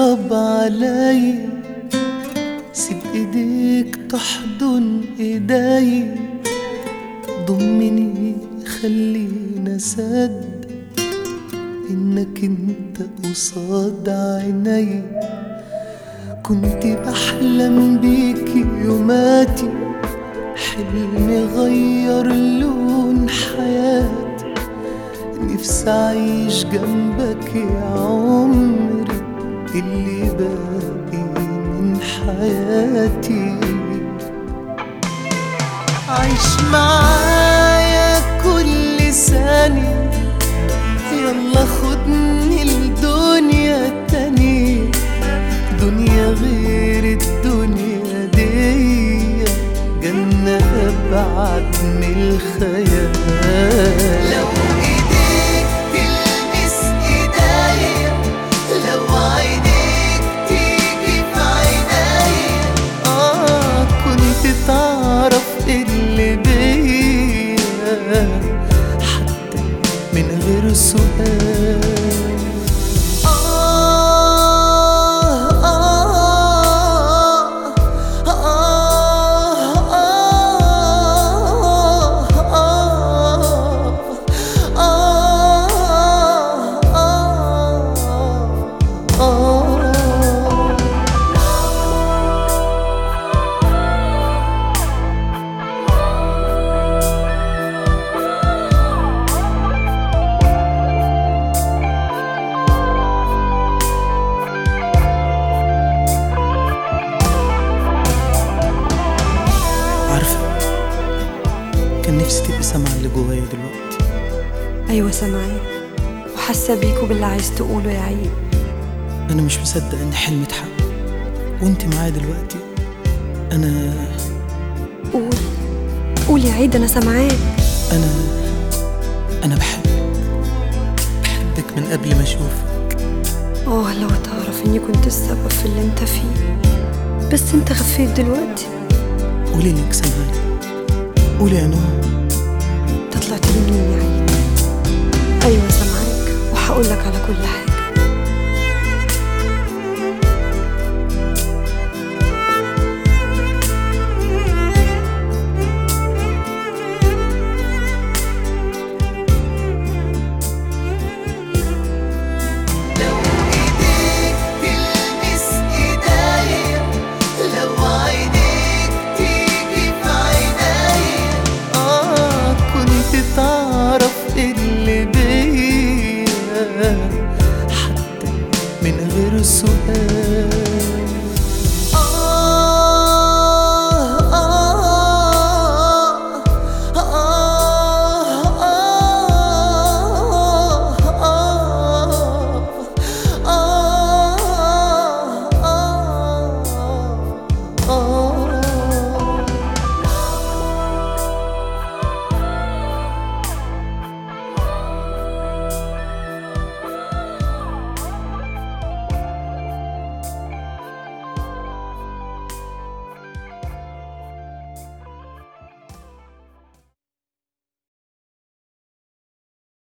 صعب علي، سيب ايديك تحضن ايدي، ضمني خلينا صدق انك انت قصاد عيني. كنت بحلم بيكي يوماتي، حلمي غير لون حياتي، نفسي أعيش جنبك يا عمري اللي باقي من حياتي. عيش معايا كل ثانية، يلا خدني لدنيا تانية، دنيا غير الدنيا دي، جنة أبعد من الخيال. لو إيديك تلمس إيديا، لو عينيك تيجي في عينيا، كنت تعرف اللي بيا حتى من غير سؤال. كان نفسي تبقي سامعة اللي جوايا دلوقتي. أيوة سامعاك وحاسة بيك وباللي عايز تقوله يا عيد. أنا مش مصدق إن حلمي اتحقق وأنت معايا دلوقتي. قول قول يا عيد، أنا سامعاك. أنا بحبك من قبل ما أشوفك. لو تعرف إني كنت السبب في اللي أنت فيه، بس أنت خفيت دلوقتي. قولي لك سامعاني، قولي يا نهى. أنت طلعت لي مين يا عيد؟ أيوة سامعاك وهقولك على كل حاجة. تعرف